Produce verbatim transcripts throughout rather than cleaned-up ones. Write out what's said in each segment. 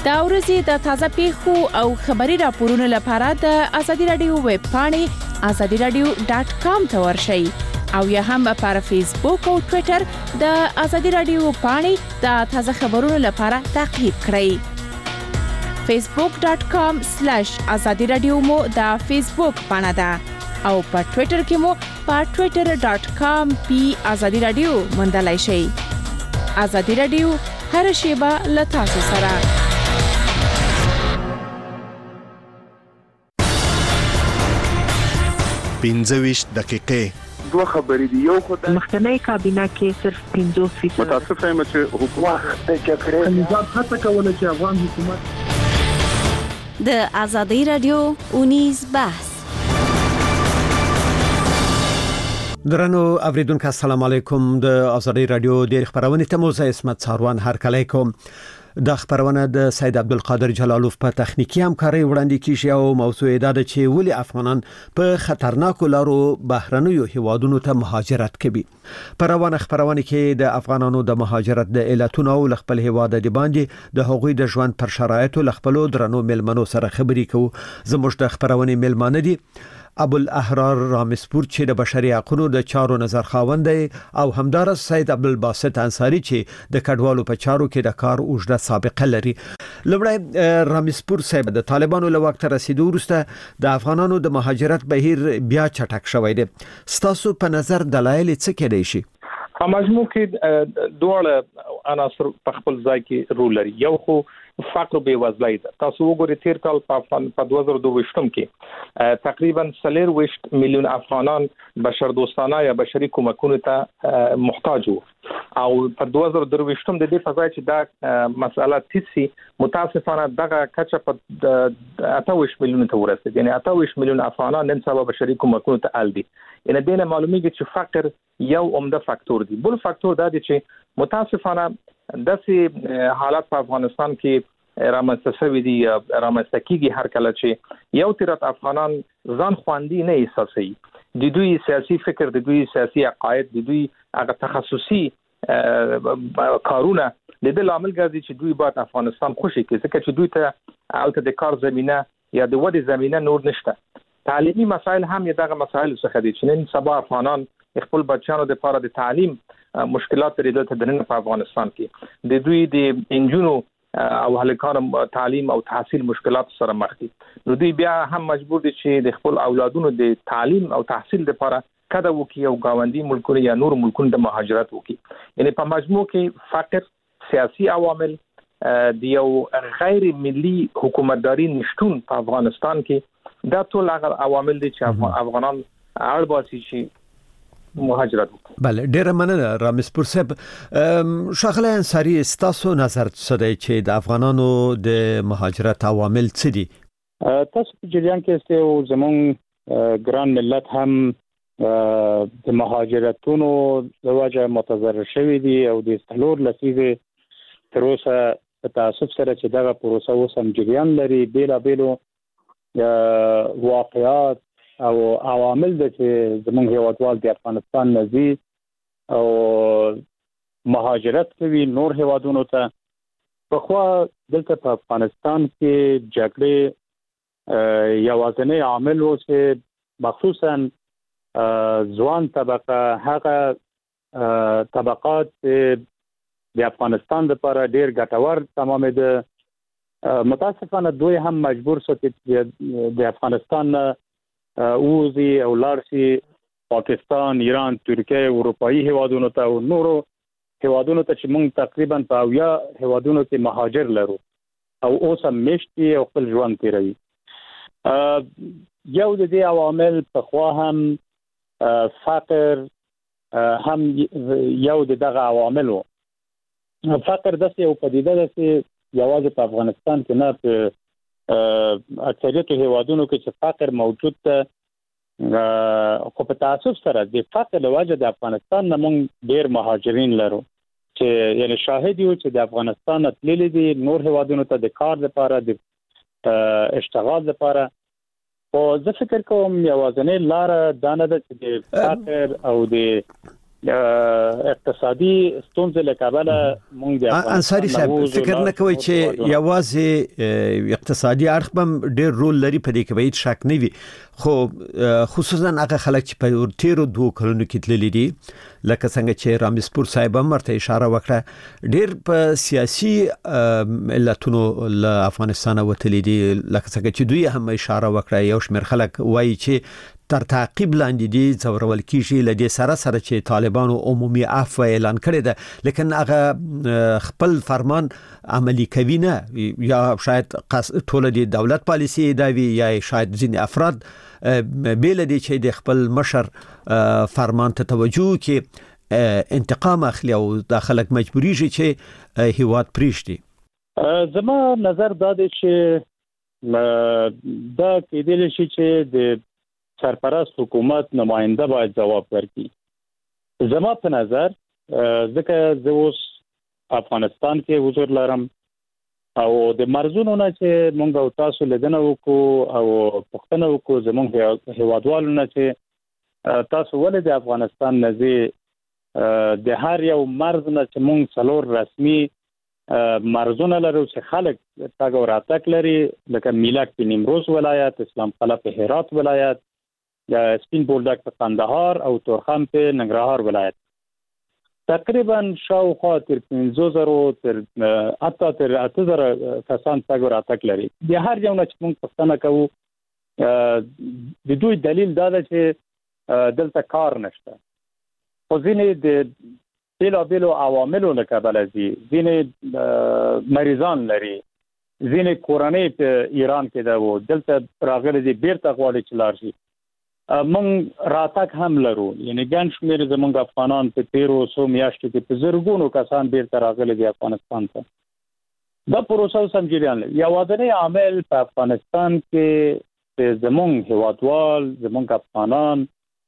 دا ورځې د تازه پیښو او خبري راپورونو لپاره د ازادي رادیو ویب پاڼې ازادي رادیو ډاٹ کام ته ورشئ او یا هم پر فیسبوک او ټوئیټر د ازادي رادیو پاڼې د تازه خبرونو لپاره تعقیب کړئ. فیسبوک ډاٹ کام سلیش ازادي رادیو مو د فیسبوک پاڼه ده او په ټوئیټر کې مو په ټوئیټر ډاٹ کام پی ازادي رادیو موندلای شئ. ازادي رادیو هر شیبه له تاسو سره. پنځه دقیقې دوه خبرې دي. یو خو د مخکنی کابینه کې صرف پنځوس فیصد متاسف یم چې حکومت د جګړې نظام هڅه کوله چې افغان حکومت د ازادي رادیو اونیز بحث. درنو اوریدونکو السلام علیکم. د ازادي رادیو د خبرونه ته مو زه اسمت ساروان هر کله کوم. د خبرونه د سید عبدالقادر جلالوف په تخنیکی همکاري وړاندې کیږي او موضوع دا ده چې ولې افغانان په خطرناکو لارو بهرنیو هیوادونو ته مهاجرت کوي. په روانه خبرونه کې د افغانانو د مهاجرت د علتونو او خپل هیواد د باندې د هغوی د ژوند پر شرایطو خپلو درنو ملمنو سره خبرې کوو. زموږ د خبرونه ملمانه دي ابو الاحرار رامسپور چې د بشري حقوقو د چارو نظر خاوند دی او همدارس سید عبدالباسط انصاری چې د کډوالو په چارو کې د کار اوږده سابقه لري. لومړی رامسپور صاحب، د طالبانو له وخت رسیدو وروسته د افغانانو د مهاجرت بهیر بیا چټک شوی دی. ستاسو په نظر دلایل څه کېدای شي؟ په مجموع کې دوه عناصر په خپل ځای کې رول لري. یو خو فقر به وزلای ده. تاسو وګورئ تیر کال په په دوه زره دوه ویشتم کې تقریبا څلور ویشت میلیون افغانان بشردوستانه یا بشري کومکونو ته محتاج وو او په دوه زره دوه ویشتم د دې په ځای چې دا مسله تیسي متاسفانه دغه کچه په اته ویشت میلیون ته ورسېد. یعنی اته ویشت میلیون افغانان نن سبا بشري کومکونو ته ال دي. ان دې نه معلومیږي چې فقر یو عمده فاکتور دی. بل فاکتور دا دی چې متاسفانه داسې حالات په افغانستان کې رامنځته شوي دي رامنځته کیږي هر کله چې یو تیرات افغانان ځان خواندي نه احساسوي. د دوی سیاسي فکر، د دوی سیاسي عقاید، د دوی هغه تخصصي کارونه د دې لامل ګرځي چې دوی باید افغانستان خوشي کړي ځکه چې دوی ته البته د کار زمينه یا د ودې زمينه نور نشته. تعلیمي مسایل هم یې دغه مسایل څخه دي چې نن سبا افغانان خپل بچیانو لپاره د تعلیم مشکلات لري دلته د نن په افغانستان کې د دوی د انجونو او هلکانو تعلیم او تحصیل مشکلات سره مخ دي. نو دوی بیا هم مجبور دي چې د خپل اولادونو د تعلیم او تحصیل لپاره کده وکي او گاونډي ملکونو یا نور ملکونو د مهاجرت وکي. یعنی په مجموع کې فقر، سیاسي عوامل، د یو غیر ملي حکومتداري نشټون په افغانستان کې دا ټول هغه عوامل دي چې افغانان اړ باسي چې مهاجرت وکړي. بله، ډیره مننه رامسپور صاحب. ښاغلی انصاری، ستاسو نظر څه دی چې د افغانانو د مهاجرت عوامل څه دي؟ تاسو په جریان کې ste او زمون ګران ملت هم د مهاجرتونو د وجه متضرر شوی دي او د څلور لسیزې تر اوسه په تاسف سره چې دغه پروسه اوس هم جریان لري. بیلا بیلو واقعات او عوامل د چې زموږ هیوادوال د افغانستان نزي او مهاجرت کوي نور هیوادونو ته. په خوا دلته په افغانستان کې جګړې یوازینی عامل و چې مخصوصا ځوان طبقه هغه طبقات د افغانستان لپاره ډیر ګټور تمامېده. متاسفانه دوی هم مجبور شو چې د افغانستان اوزي او لارسي پاکستان، ایران، ترکیه، اروپאי هیوادونو ته او نورو هیوادونو ته چې موږ تقریبا په اویا هیوادونو کې مهاجر لرو او اوس هم مشتي او خپل ژوند تیروي. یو د دې عوامل په خوا هم فقر هم یو دغه عوامل وو. فقر داسې یو پدیده ده چې یوازې په افغانستان کې نه په اکثریت هیوادونو کې چې فقر موجود ده خو په تاسف سره د فقر له وجه د افغانستان نه موږ ډیر مهاجرین لرو چې یعنی شاهد یو چې د افغانستان تللی دي نور هیوادونو ته د کار لپاره د اشتغال لپاره. او زه فکر کوم یوازینی لار دا نه ده چې د فقر او د اقتصادي ستونزې له کابله مونږ د انصاری صاحب فکر نه کوي چې یوازې اقتصادي اړخ هم ډېر رول لري په دې کې به هیڅ شک نه وي خو خصوصا هغه خلک چې په تیرو دوه کلونو کې تللي دي لکه څنګه چې رامسپور صاحب هم ورته اشاره وکړه ډېر په سیاسي علتونو له افغانستان وتلي دي لکه څنګه چې دوی هم اشاره وکړه یو شمېر خلک وایي چې تر تعقیب لاندې دي ځورول کیږي لدې سره سره چې طالبانو عمومي عفو اعلان کړی ده لیکن هغه خپل فرمان عملی کوي نه یا شاید ټول د دولت پالیسی دا وی یا شاید ځینې افراد بیل دي چې د خپل مشر فرمان ته توجه کې انتقام اخلي او د خلک مجبوری شي چې هیواد پریږدي زما نظر دا دی چې دا کېدل شي چې د سرپرست حکومت نماینده باید جواب ورکړي زما په نظر ځکه زه اوس افغانستان کې حضور لرم او د مرزونو نه چې مونږ او تاسو لیدنه وکړو او پوښتنه وکړو زموږ هیوادوالو نه چې تاسو ولې د افغانستان نه زی د هر یو مرز نه چې مونږ څلور رسمي مرزونه لرو چې خلک تاګ او راتګ لري لکه میلک په نیمروز ولایت اسلام قلعه په هرات ولایت یا سپین بولدک په قندهار او تورخم په ننګرهار ولایت تقریبا شاوخوا تر پنځه زره تر اته تر اته زره کسان تاګ او راتګ لري د هر یو نه چې موږ پښتنه کوو د دوی دلیل دا ده چې دلته کار نشته خو ځینې د بیلو بیلو عواملو له کبله دي ځینې مریضان لري ځینې کورنۍ په ایران کې ده و دلته راغلي دي بیرته غواړي چې لاړ شي مونږ راتګ هم لرو یعنی ګڼ شمېر زموږ افغانان په تیرو څو میاشتو کې په زرګونو کسان بیرته راغلي دي افغانستان ته دا پروسه سم جریان لري یوازینی عامل په افغانستان کې چې زموږ هیوادوال زموږ افغانان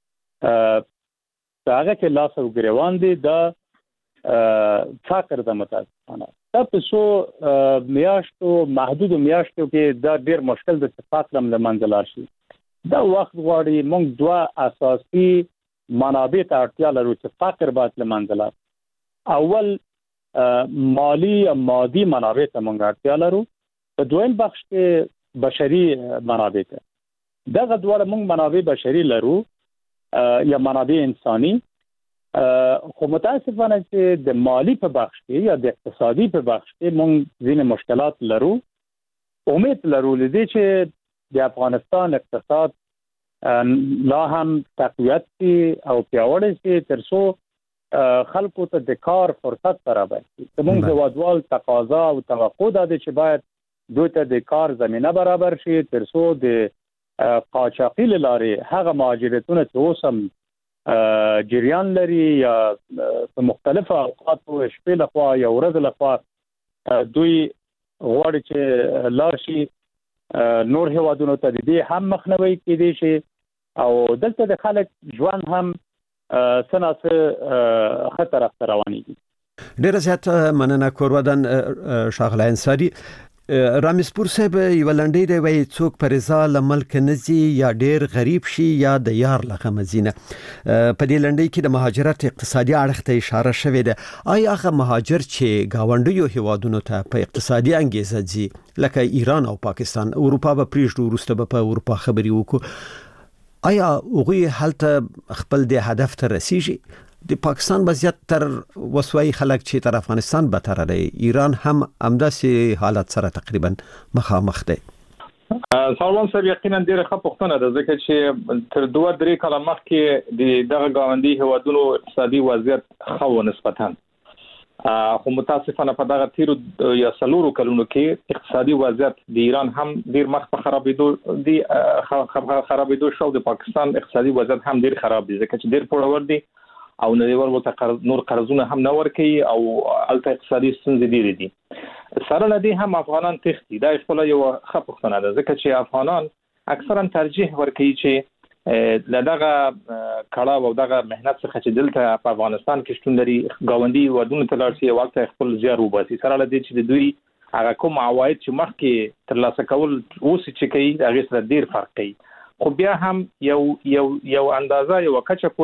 هغه کې لاس او ګریوان دي دا فقر د متاسفانه دا په څو میاشتو محدود میاشتو کې دا ډېر مشکل د فقر هم له منځه لاړ شي دا وخت غواړي موږ دوه اساسي منابع ته اړتیا لرو چې فقر باید له منځه لاړ اول مالی او مادي منابع ته موږ اړتیا لرو په دویم بخش کې بشري منابع ته دغه دواړه موږ منابع بشري لرو یا منابع انساني خو متاسفانه چې د مالی په بخش کې یا د اقتصادي په بخش کې موږ ځینې مشکلات لرو امید لرو لدې چې د افغانستان اقتصاد لا هم تقویت شي او پیاوړی شي تر څو خلکو ته د کار فرصت برابر شي زموږ هیوادوال تقاضا او توقع ده چې باید دوی ته د کار زمینه برابر شي تر څو د قاچاقي لارې هغه مهاجرتونه چې اوس هم جریان لري یا په مختلفو اوقاتو شپې لخوا یا ورځ لخوا دوی غواړي چې لاړ شي نور هیوادونو ته د دې هم مخنیوي کېدی شي او دلته د خلک ژوند هم سناسه خطر اخته رواني دي ډېر زیات مننه کورودان شاغله انصاری رامسپور صاحب یو لنډۍ دی وایي څوک پر رضا له ملک نزي یا ډېر غریب شي یا د یار له مزینه په دې لنډۍ کې د مهاجرت اقتصادي اړخ ته اشاره شوې ده آیا هغه مهاجر چې گاونډیو هیوادونو ته په اقتصادي انګیزه ځي لکه ایران او پاکستان اروپا به پریږدو وروسته به په اروپا خبري وکړو آیا هغوی هلته خپل د هدف ته رسیږي د پاکستان وضعیت تر وسوي خلک چې تر افغانستان به تر دی ایران هم همداسې حالت سره تقریبا مخامخ دی سلمان صاحب یقینا ډیره ښه پوښتنه ده ځکه چې تر دوه درې کاله مخکې د دغه ګاونډي هیوادونو اقتصادي وضعیت ښه و نسبتاً خو متاسفانه په دغه تیرو یا څلورو کلونو کې اقتصادي وضعیت د ایران هم ډیر مخ په خرابېدو دی خرابېدو شو د پاکستان اقتصادي وضعیت هم ډیر خراب دی ځکه چې ډیر پوړور دی او نړیوال ورته نور قرضونه هم نه ورکوي او الته اقتصادي ستونزې ډېرې دي سره له دې هم افغانان تښتي دا خپله یوه ښه پوښتنه ده ځکه چې افغانان اکثرا ترجیح ورکوي چې له دغه کړاو او دغه محنت څخه چې دلته په افغانستان کې شتون لري ګاونډي هیوادونو ته لاړ شي او هلته خپل زیار وباسي سره له دې چې د دوی هغه کوم عواید چې مخکې ترلاسه کول اوس چې کوي د هغې سره ډېر فرق کوي خو بیا هم یو یو یو اندازه یو کچه پورې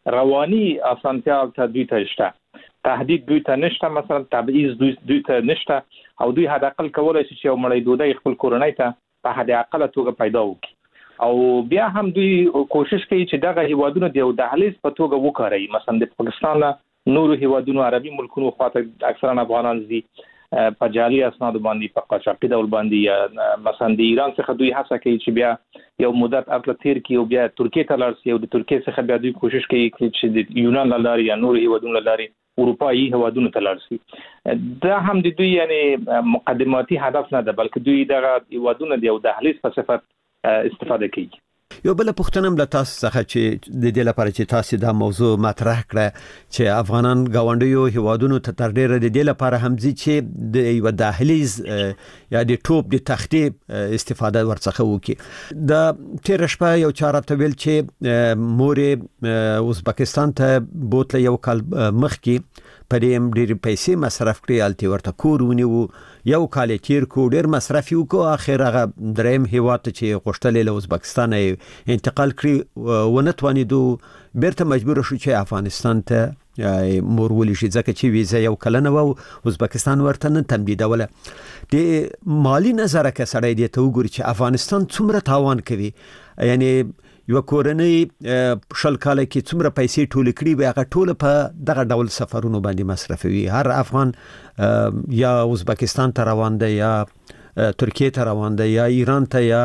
رواني اسانتیا ته دوی ته شته، تهدید دوی ته نشته، مثلا تبعیض دوی دوی ته نشته، او دوی حد اقل کولای شي چې یو مړی ډوډۍ خپل کورنۍ ته په حد اقل توګه پیدا وکړي. او بیا هم دوی کوشش کوي چې دغه هیوادونه د یو دهلیز په توګه وکړي. مثلا د پاکستان نورو هیوادونو عربي ملکونو خواته اکثرا افغانان دي په جعلي اسناد باندې په قاچاقي ډول باندې، مثلا د ایران څخه دوی هڅه کوي چې بیا یو مدت ارتل تیر کی او بیا ترکیه ته لاړ شي، او د ترکیه څخه بیا دوی کوشش کوي چې د یونان لاري یا نور هیوادونو لاري اروپایي هیوادونو ته لاړ شي. دا هم د دوی یعنی مقدماتي هدف نه ده، بلکې دوی دغه هیوادونو د یو دهلیز په صفت استفاده کوي. یو بل پوښتنه هم له تاسو څخه چې د دې لپاره چې تاسو دا موضوع مطرح کړه چې افغانان غونډیو هیوادونو ته تر ډیره د دې لپاره هم ځي چې د یو دهلیز یا د ټوپ د تختې استفاده ورڅخه وکړي. د تیر شپه یو چاره ته ویل چې مورې ازبکستان ته بوتله یو کال مخکې پریم ډېر پیسې مصرف کړې، الته ورته کور ونیو، یو کال تیر کو ډېر مصرف یو کو، اخر هغه دریم هیواد چې غوښتل له ازبکستان انتقال کړی ونه توانیدو، بیرته مجبور شو چې افغانستان ته مور ولې شي، ځکه چې ویزه یو کلنه و ازبکستان ورته نه تمدیدوله. د مالی نظره کې سړی دی ته وګوري چې افغانستان څومره تاوان کوي، یعنی یو کورنۍ شل کال کې څومره پیسې ټول کړي وي هغه ټول په دغه ډول سفرونو باندې مصرفوي. هر افغان یا ازبکستان ته روان دی یا ترکیه ته روان دی یا ایران ته یا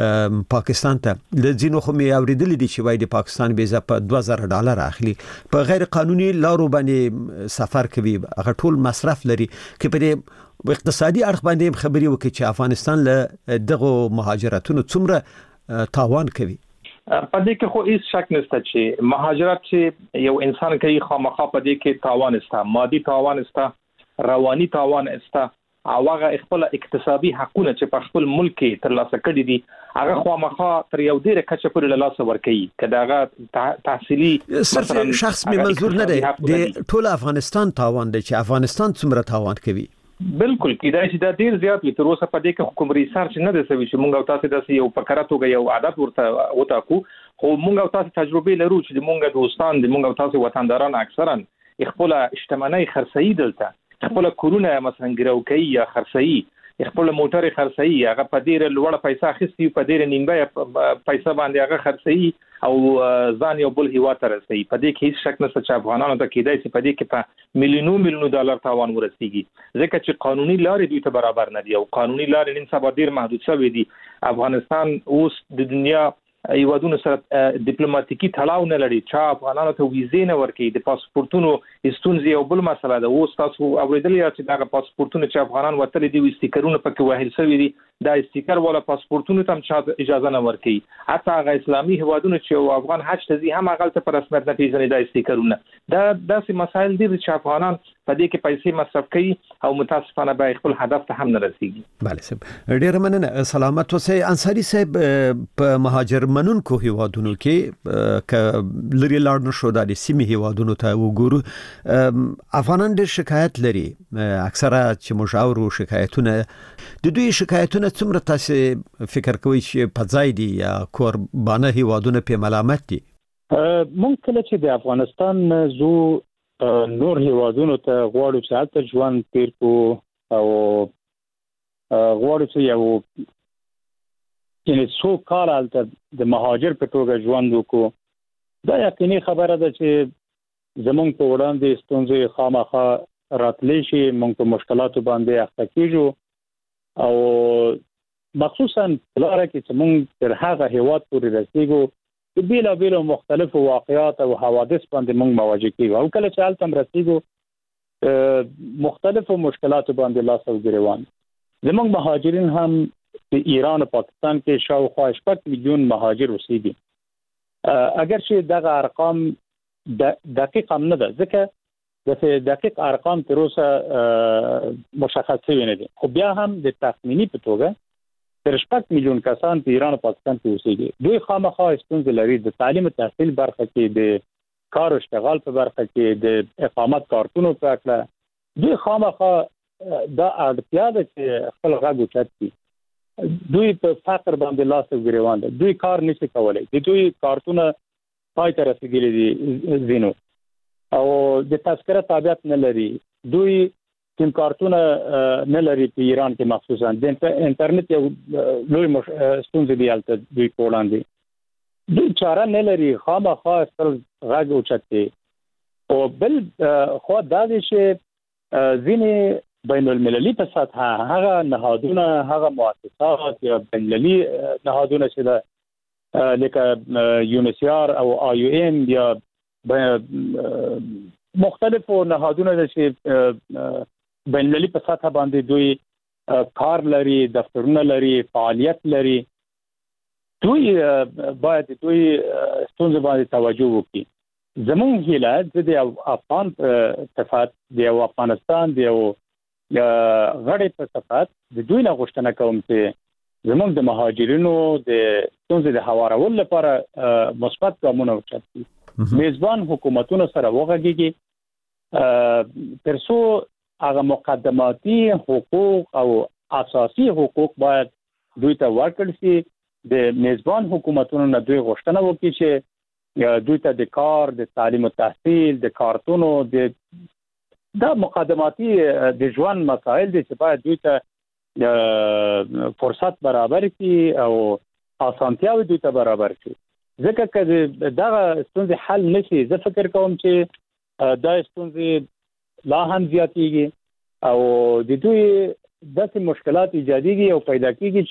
پاکستان ته. د ځینو خو مې اوریدلي دي چې وایي د پاکستان ویزه په دوه زره ډالر اخلي، په غیر قانوني لارو باندې سفر کوي، هغه ټول مصرف لري. که په دې اقتصادي اړخ باندې خبرې وکړي چې افغانستان له دغه مهاجرتونو څومره تاوان کوي. په دې کې خو هیڅ شک نشته چې مهاجرت چې یو انسان کوي خامخا په دې کې تاوان استه، مادي تاوان استه، رواني تاوان استه، او هغه خپل اقتصادي حقونه چې په خپل ملک کې ترلاسه کړي دي هغه خامخا تر یو ډیره کچه پورې له لاسه ورکوي. کداغه تحصیلي صرف شخص می منظور نه دی، د ټول افغانستان تاوان دی چې افغانستان څومره تاوان کوي. بالکل کیدای شي دا ډیر زیات وي. تر اوسه په دې کې حکومت ریسرچ نه دی شوی چې مونږ او تاسو داسې یو فکر توګه یو عادت ورته وتاکو، خو مونږ او تاسو تجربه لرو چې مونږ دوستان د مونږ او تاسو وطنداران اکثرا خپل اجتماعي خرڅي دلته خپل کورونه مثلا ګروکي یا خرڅي خپل موټر خرڅي هغه په ډیر لوړ پیسې اخیستي، په ډیر نیمه پیسې باندې هغه خرڅي او ځان یو بل هیوا ته رسي. په دې کې هیڅ شک نشته چې افغانانو ته کېدای شي په دې کې په میلیونو میلیونو ډالر تاوان ورسیږي، ځکه چې قانوني لارې دوی ته برابر نه دي او قانوني لارې نن سبا ډیر محدود شوې دي. افغانستان اوس د دنیا هیوادونو سره ډیپلوماټیکي تړاو نه لري، چې افغانانو ته ویزې نه ورکړي، د پاسپورتونو استونزې یو بل مسله ده. اوس تاسو اوریدلی چې دا پاسپورتونه چې افغانان وتلي دي استیکرونه پکې وهل شوی دي، دا استیکر ولا پاسپورتونو ته هم اجازه نه ورکړي. حتی هغه اسلامي هیوادونو چې افغان حج ته ځي هم هغه ته په رسمیت نه پیژني دا استیکرونه. دا داسې مسایل دي چې افغانان په دې کې پیسې مصرف کوي او متاسفانه به خپل هدف ته هم نه رسیږي. بله صاحب ډیر مننه. سلامت اوسئ. انصاری صاحب په مهاجر منونکو هیوادونو کې ک لري لاړ نشو د سیمې هیوادونو ته وګورو، افغانان ډیر شکایت لري. اکثره چې مشاورو شکایتونه د دوی شکایتونه څومره تاسو فکر کوئ چې په ځای دي یا قربانه هیوادونه په ملامت دي؟ مونږ کله چې د افغانستان زو نور هیوادونو ته غواړو چې هلته ژوند تیر کو او غواړو چې یو یعنی څو کال هلته د مهاجر په توګه ژوند وکړو، دا یقیني خبره ده چې زمونږ په وړاندې ستونزې خامخا راتلی شي، مونږ په مشکلاتو باندې اخته کیږو او مخصوصا لاره کې چې مونږ تر هغه هیواد پورې رسیږو چې بیلا بیلا مختلفو واقعات او حوادث باندې مونږ مواجه کیږو او کله چې هلته رسیږو مختلفو مشکلاتو باندې لاس او ګریوان. زمونږ مهاجرین هم په ایران او پاکستان کې شاوخوا شپږ میلیون مهاجر اوسېږي. اگر چې دغه ارقام دقیق هم نه ده، ځکه د دقیق ارقام تر اوسه مشخص شوي نه دي، خو بیا هم د تخمینی په توګه تر شپږ میلیون کسان په ایران او پاکستان کې اوسېږي. دوی خامخا ستونزې لري د تعلیم او تحصیل برخه کې، د کار او اشتغال په برخه کې، د اقامت کارتونو په اړه. دوی خامخا دا اړتیا ده چې خپل غږ اوچت کړي. دوی په فقر باندې لاس او ګریوان دي، دوی کار نشي کولای، د دوی کارتونه پای ته رسیدلي دي زینو او د تذکره تابعیت نه لري دوی سیم کارتونه نه لري په ایران کې مخصوصا د انټرنیټ یو لوی ستونزه دی البته دوی کولاندې دوی چاره نه لري خامخا خپل غږ اوچتي او بل خو دا دي چې ځینې بین المللي په سطح هغه نهادونه هغه مؤسسات یا بین المللي نهادونه چې دا لکه یونیسیار او آی یو ام یا مختلفو نهادونه چې بین المللي په سطح باندې دوی کار لري دفترونه لري فعالیت لري دوی باید دوی ستونزې باندې توجه وکړي زمون هیله د افغان صفات د افغانستان د غړي په صفات د دوی نه غوښتنه کوم چې زمون د مهاجرینو د ستونزې د هوارولو لپاره مثبت ګامونه واخلي میزبان حکومتونو سره وغږیږي ترڅو هغه مقدماتي حقوق او اساسي حقوق باید دوی ته ورکړل شي د میزبان حکومتونو نه دوی غوښتنه وکړي چې دوی ته د کار د تعلیم او تحصیل د کارتونو د دا مقدماتي د ژوند مسائل دي چې باید دوی ته فرصت برابر کړي او اسانتیاوي دوی ته برابر کړي ځکه چې دا ستونزې حل نشي زه فکر کوم چې دا ستونزې لا هم زیاتېږي او د دوی داسې مشکلات ایجادېږي او پیدا کېږي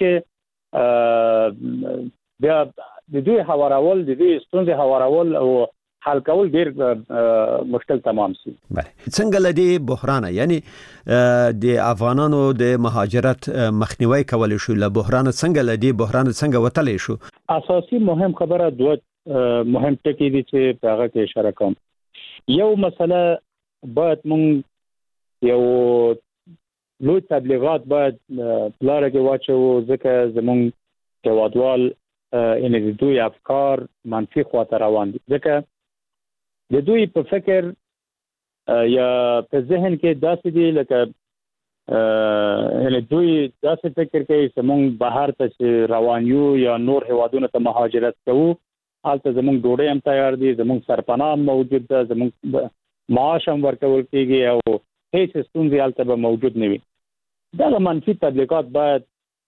چې بیا د دوی هوارول د دوی ستونزې هوارول او حل کول ډیر مشکل تمام شي. بله څنګه لدی بحران یعنی د افغانانو د مهاجرت مخنیوي کول شو له بحران څنګه لدی بحران څنګه وتلی شو؟ اساسي مهم خبره دوه مهم ټکي دي چې په هغه کې اشاره کوم. یو مسله باید مونږ یو لوی تبلیغات باید لاره کې واچو ځکه زمونږ هیوادوال ان د دوی افکار منفي خواته روان دي ځکه د دوی په فکر یا په ذهن کې داسې دي لکه ان دوی داسې فکر کوي چې مونږ بهر ته روان یو یا نور هیوادونو ته مهاجرت کوو هلته زمونږ ډوډۍ هم تیار دي زمونږ سرپناه موجود ده زمونږ معاش هم ورکول کېږي او هیڅ ستونزې هلته به موجود نه وي. دغه منفي تبلیغات باید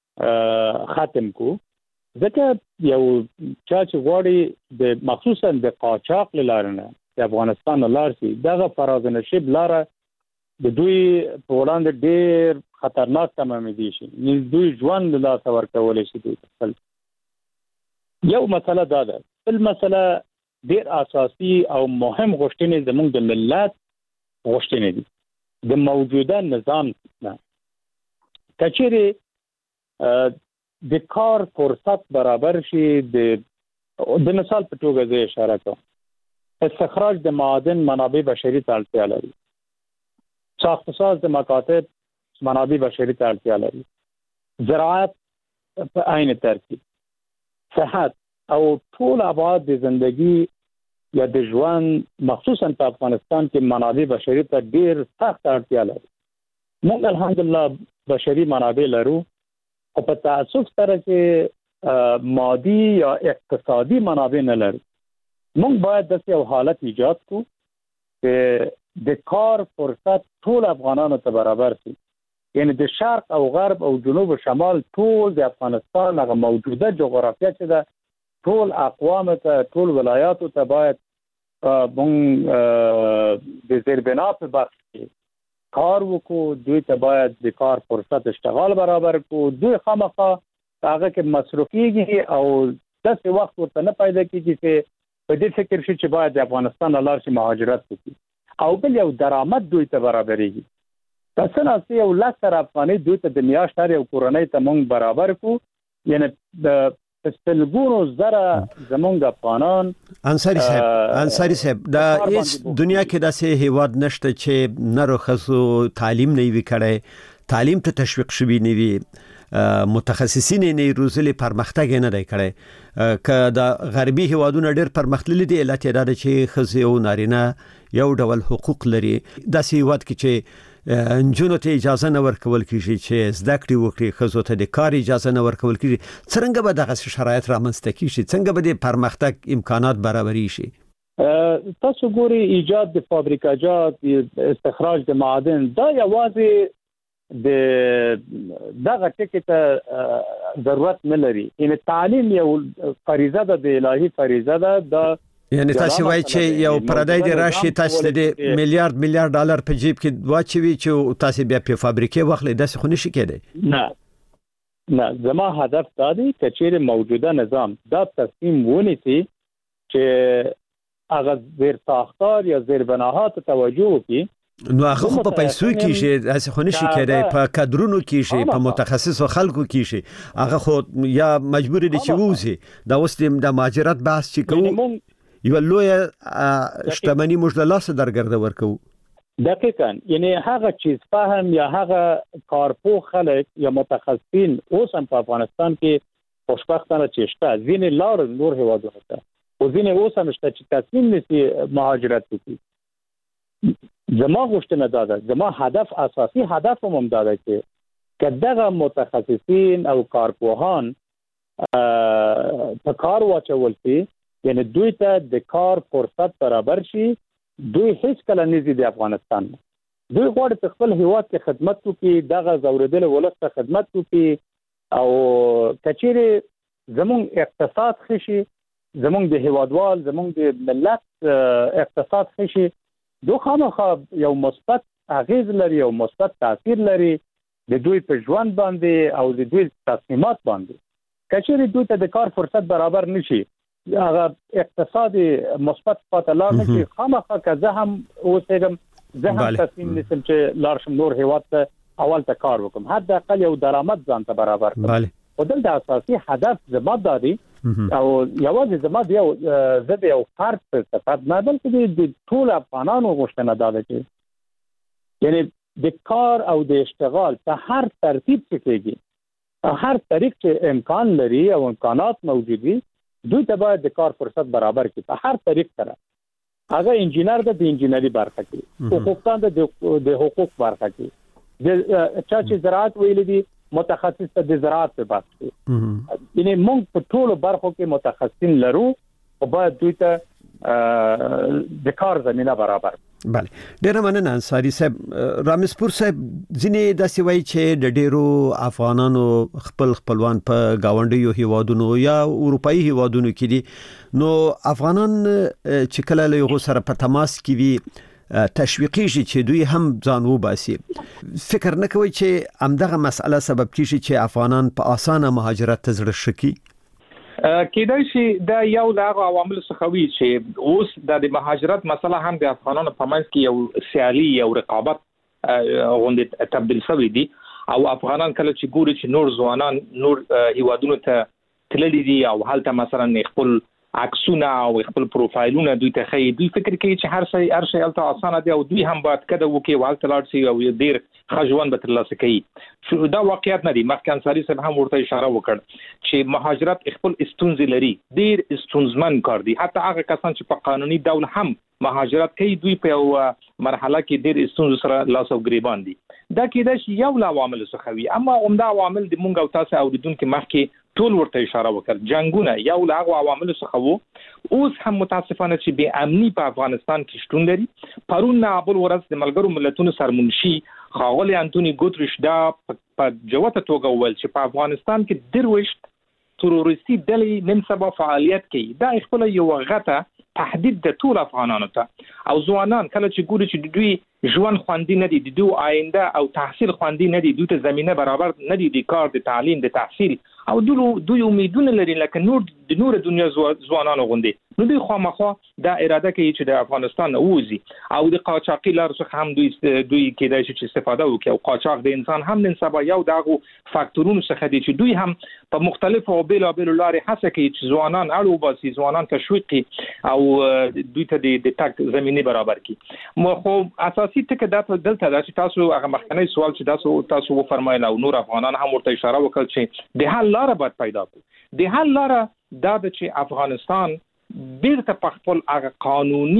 ختم کو ځکه یو چا چې غواړي د مخصوصا د قاچاق له لارې نه د افغانستان نه لاړ شي دغه فراز نشیب لاره د دوی په وړاندې ډېر خطرناک تمامېدی شي دوی ژوند له لاسه ورکولی شي دوی خپل. یو مسله دا ده بل مسله ډېر اساسي او مهم غوښتنې زموږ د ملت غوښتنې دي د موجوده نظام نه که چیرې د کار فرصت برابر شي د د مثال په توګه زه اشاره کوم استخراج د معادن منابع بشري ته اړتیا لري ساختساز د مکاتب منابع بشري ته اړتیا لري زراعت په عین ترتیب صحت او ټول ابعاد د ژوندۍ یا د ژوند مخصوصا په افغانستان کې منابع بشري ته ډېر سخت اړتیا لري. موږ الحمدلله بشري منابع لرو او په تاسف سره چې مادي یا اقتصادي منابع نه لرو. موږ باید داسې یو حالت ایجاد کړو چې د کار فرصت ټول افغانانو ته برابر شي یعنی د شرق او غرب او جنوب او شمال ټول د افغانستان هغه موجوده جغرافیه چې ده ټول اقوام ته ټول ولایاتو ته باید مونږ د زیربنا په بخش کې کار وکړو دوی ته باید د کار فرصت اشتغال برابر کړو دوی خامخا هغه کې مصرفيږي او داسې وخت ورته نه پیدا کیږي چې په دې فکر شي چې باید د افغانستان له لارې مهاجرت وکړي او بل یو درآمد دوی ته برابرېږي تاسو نه سي یو لکه افغاني دوی ته د میاشتې او کورنۍ ته مونږ برابر کو یعنی د استلګونو زره زمونږ افغانان انصاری صاحب انصاری صاحب دا هیڅ دنیا کې داسې هیواد نشته چې نه رخصو تعلیم نه وی کړي تعلیم ته تشویق شوی نه وي متخصصین نه روزلي پرمختګ نه دی کړي که د غربي هیوادونو ډېر پرمختللي دي علت دا چې خزي او نارینه یو ډول حقوق لري داسې هیواد کې چې انجونو ته اجازه نه ورکول کیږي چې زده کړې وکړي، خزو ته د کار اجازه نه ورکول کیږي، څنګه به دغه شرایط رامنځته کیږي؟ څنګه به د پرمختګ امکانات برابرې شي؟ تاسو ګوري ایجاد د فابریکاجات، استخراج د معادن، دا یوازې د دغه ټکي ته ضرورت نه لري. ان تعلیم یو فریضه ده، د الهي فریضه ده. د یعنی تاسو وایي چې یو پردای دی راشي، تاسو د میلیارډ میلیارډ ډالر په جیب کې واچوي چې تاسو بیا په فابریکې واخلئ، داسې خو نشي کېدی. نه نه، زما هدف دا دی چې چیرې موجوده نظام دا تصمیم ونیسي چې هغه زیر ساختار یا زیر بناهات توجه وکړي. نو هغه خو په پیسو کې شي، داسې خو نشي کېدی، په کادرونو کې شي، په متخصصو خلکو کې شي. هغه خو یا مجبور دي چې ووځي. دا اوس د مهاجرت بحث چې کوو، یو لوی شتمنۍ موږ له لاسه درګرده ورکوو. دقیقاً، یعنی هغه چیز فهم یا هغه کارپوه خلک یا متخصصین اوس هم په افغانستان کې خوشبختانه چې شته، ځینې لار نور هیوادونو ته او ځینې اوس هم شته چې تصمیم نیسي مهاجرت وکړي. زما غوښتنه دا ده، زما هدف، اساسي هدف هم دا ده چې که دغه متخصصین او کارپوهان په کار واچول شي، یعنی دوی ته د کار فرصت برابر شي، دوی هیڅ کله نه ځي د افغانستان. دوی غواړي په خپل هیواد کې خدمت وکړي، دغه زوردل ولس ته خدمت وکړي، او کچېرې زموږ اقتصاد ښه شي، زمونږ د هیوادوال، زمونږ د ملت اقتصاد ښه شي، دو خامخا یو مثبت اغیز لري او مثبت تاثیر لري د دوی په ژوند باندې او د دوی تصمیمات باندې. کچېرې دوی ته د کار فرصت برابر نشي، هغه اقتصادي مثبت خواته لاړ نشي، خامخا که زه هم اوسېږم، زه هم تصمیم نیسم چې لاړ شم نور هیواد ته اول ته کار وکړم، حداقل یو درآمد ځان ته برابر کړم. او دلته اساسي هدف زما دا دی، او یوازې زما دی زه د یو فرد په صفت نه، بلکې د ټول افغانانو غوښتنه دا ده چې یعنی د کار او د اشتغال په هر ترتیب چې کېږي، په هر طریق چې امکان لري او امکانات موجود وي، دوی ته باید د کار فرصت برابر کړي په هر طریق سره. هغه انجینر ده د انجینري برخه کې، حقوقدان ده د حقوق برخه کې، د چا چې زراعت ویل دي متخصص ته د زراعت په بحث کې. یعنی موږ په ټولو برخو کې متخصصین لرو او باید دوی ته د کار زمینه برابر. بله، ډیره مننه انصاری صاحب. رامسپور صاحب، ځینې داسې وایي چې د ډیرو افغانانو خپل خپلوان په گاونډیو هیوادونو یا اروپایي هیوادونو کې دي، نو افغانان چې کله له یو سره په تماس کې وي تشویقیږي چې دوی هم ځان وباسي. فکر نه کوي چې همدغه مسأله سبب کیږي چې افغانان په اسانه مهاجرت ته زړه شي؟ کېدای شي دا یو له هغه عواملو څخه وي چې اوس د مهاجرت مسله هم د افغانانو په منځ کې یو سیالي او رقابت غونډه تبدیل شوی دي، او افغانان کله چې ګوري چې نور ځوانان نور هیوادونو ته تللي دي او هلته مثلا خپل عکسونه او خپل پروفایلونه دوی ته خي، دوی فکر کوي چې هر څه هر شی الته اسانه دی او دوی هم باید کده وکي والته لاړ شي او ډیر خجوان به ترلاسه کوي. شو دا واقعیت نه دی. مخکې انصاری صاحب هم ورته اشاره وکړ چې مهاجرت خپل استونزې لري، ډیر استونزمن کار دی. حتی هغه کسان چې په قانوني ډول هم مهاجرت کوي، دوی په یو مرحله کې ډیر استونزو سره لاس او ګریبان دي. دا کېدای شي یو له عواملو څخه وي، اما عمده عوامل د مونږ او تاسو اوریدونکو مخکې ټول ورته اشاره وکړ. جنگونه یو له هغه عواملو څخه وو. اوس هم متاسفانه چې بې امني په افغانستان کې شتون لري. پرون نه بل ورځ د ملګرو ملتونو سرمنشي ښاغلی انټوني ګوتریش دا په جوته توګه وویل چې په افغانستان کې درويشت تروریستي ډلې نن سبا فعالیت کوي. دا خپل یو غته تهدید د ټول افغانانو ته، او ځوانان کله چې ګوري چې دوی ژوند خوندي نه دي، د دوی آینده او تحصیل خوندي نه دي، دوی ته زمينه برابر نه دي د کار، د تعلیم، د تحصیل، او دوی دوی امیدونه لري لکه نور د نور دنیا ځوانانو غوندي، نو دوی خامخا دا اراده کوي چې د افغانستان ووزي او د قاچاقي لار څخه هم دوی دوی کېدای شي چې استفاده وکړي. او قاچاق د انسان هم نن سبا یو دغه فاکتورونو څخه دي چې دوی هم په مختلفو او بیلابیلو لارې هڅه کوي چې ځوانان اړو باسي، ځوانان تشویق کړي او دوی ته د تک زمينه برابر کړي. مو خو اساسي ټکي دا دلته دا چې تاسو هغه مخکنی سوال چې تاسو تاسو و فرمایل او نور افغانان هم ورته اشاره وکړه چې د حل لار باید پیدا کړو. د حل لار دا چې افغانستان بیرته په خپل هغه قانوني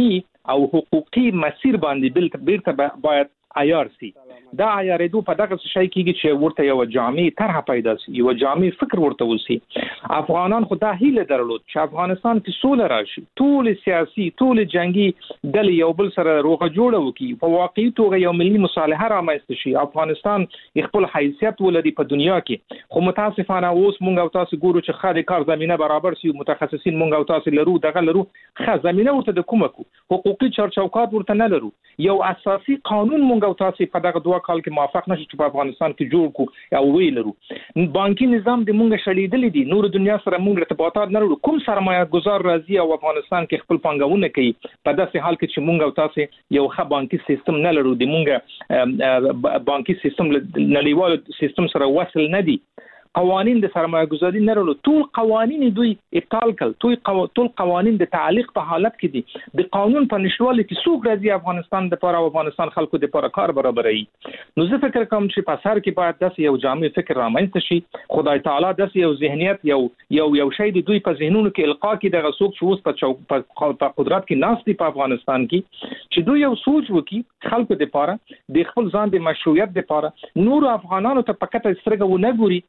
او حقوقي مسیر باندې بیرته باید عیار سي. دا عیارېدو په دغه شی کېږي چې ورته یو جامع طرح پیدا سي، یو جامع فکر ورته وسی. افغانان خو دا هیله درلود چې افغانستان کې سوله راشي، ټول سیاسي ټول جنگي ډلې یو بل سره روغه جوړه وکړي، په واقعي توګه یو ملي مصالحه رامنځته شي، افغانستان خپل حیثیت ولري په دنیا کې. خو متاسفانه اوس مونږ او تاسو ګورو چې خالي کار زمينه برابر سي، متخصصین مونږ او تاسو لرو دغه لرو، خا زمينه ورته د کومه کو حقوقي چارچوکات ورته نه لرو. یو اساسي قانون مونږ او تاسو په دغه دوه کال کې موافق نشو چې په افغانستان کې جوړ کو او وی لرو. بانکي نظام د مونږ شړېدلې دي، نور دنیا سره مونږ ارتباطات نه لرو. کوم سرمایه گذار راځي او افغانستان کې خپل پانګونه کوي په داسې حال کې چې مونږ او تاسو یو ښه بانکي سیستم نه لرو، د مونږ بانکي سیستم نړیوال سیستم سره وصل نه دي. قوانین د سرمایه گذاري نه لرلو، ټول قوانین دوی ابطال کړل، ټول قو... ټول قوانین د تعلیق په حالت کې دي. د قانون په نشټوالي کې څوک راځي افغانستان د لپاره او افغانستان خلکو د لپاره کار برابري. نو زه فکر کوم چې په سر کې باید داسې یو جامع فکر رامنځته شي. خدای تعالی داسې یو ذهنیت یو یو یو شی د دوی په ذهنونو کې القا کې دغه څوک چې اوس په چوک په قدرت کې ناس دي په افغانستان کې، چې دوی یو سوچ وکړي خلکو د لپاره د خپل ځان د مشروعیت د لپاره نور افغانانو ته پکته سترګه ونه ګوري.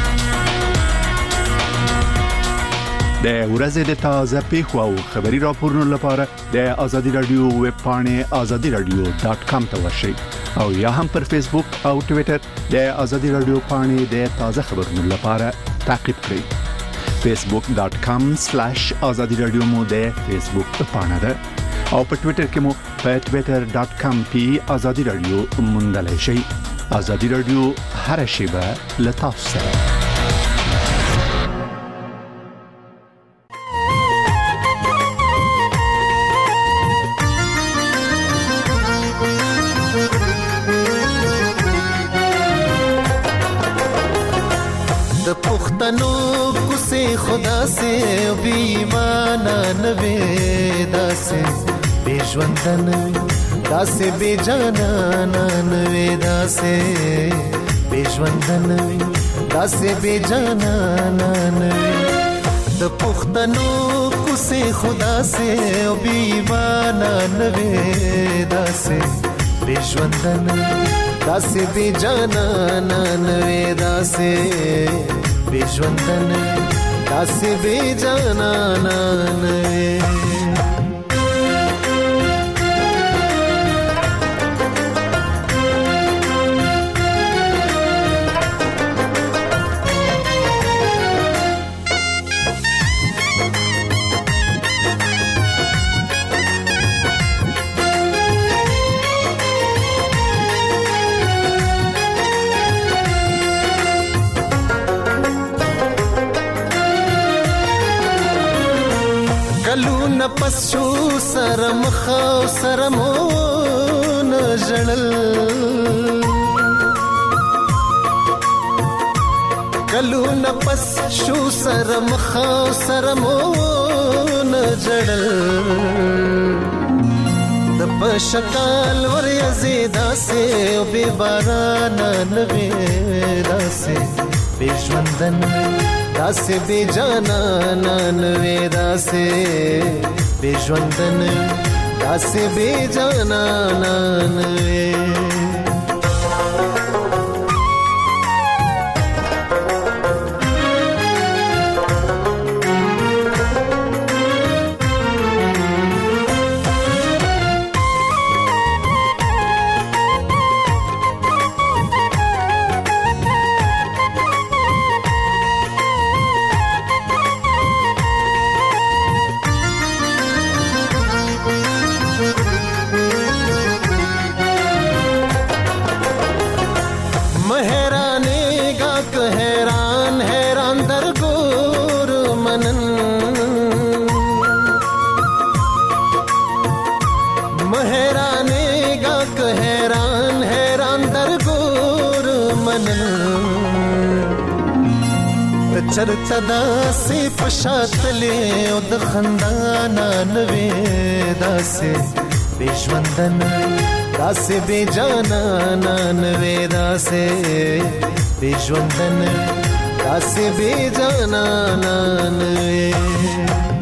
د ورځې د تازه پیښو او خبري راپورونو لپاره د آزادي رادیو ویب پاڼې آزادي رادیو ډاټ کام ته ورشئ او یا هم پر فیسبوک او ټوئیټر د آزادي رادیو پاڼې د تازه خبرونو لپاره تعقیب کړئ. فیسبوک ډاټ کام سلیش آزادي رادیو مو د فیسبوک پاڼه ده او په ټوئیټر کې مو په ټوئیټر ډاټ کام پی آزادي رادیو موندلای شئ. آزادي رادیو هر شیبه له تاسو سره. پختنو کوسه خدا سے بی ایمانا نوے داسے بے ژوندن داسے بے جانانا نوے داسے بے ژوندن داسے بے جانانا نوے د پختنو کوسه خدا سے بی ایمانا نوے داسے بے ژوندن داسے بے جانانا نوے داسے بے ژوندن داسې بے جانانا نوې. پس شو سره مخاو سره مون جړل کلو نفس شو سره مخاو سره مون جړل د پشکال ور یزیدا سے او بے باران نوې داسې بے ژوندن داسې بے جانانا نوې داسې بے ژوندن داسې بے جانانا نوې. چرته داسې پشاتلې او د خندانا نوې داسې بے ژوندن داسې بے جانانا نوې داسې بے ژوندن داسې بے جانانا نوې.